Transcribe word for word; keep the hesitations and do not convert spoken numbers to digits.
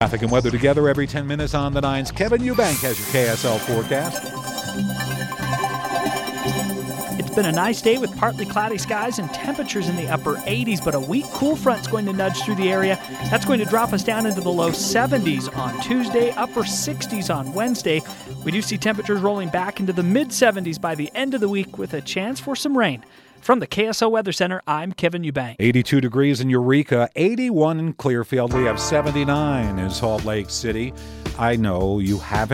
Traffic and weather together every ten minutes on the nines. Kevin Eubank has your K S L forecast. It's been a nice day with partly cloudy skies and temperatures in the upper eighties, but a weak cool front's going to nudge through the area. That's going to drop us down into the low seventies on Tuesday, upper sixties on Wednesday. We do see temperatures rolling back into the mid seventies by the end of the week with a chance for some rain. From the K S L Weather Center, I'm Kevin Eubank. eighty-two degrees in Eureka, eighty-one in Clearfield. We have seventy-nine in Salt Lake City. I know you haven't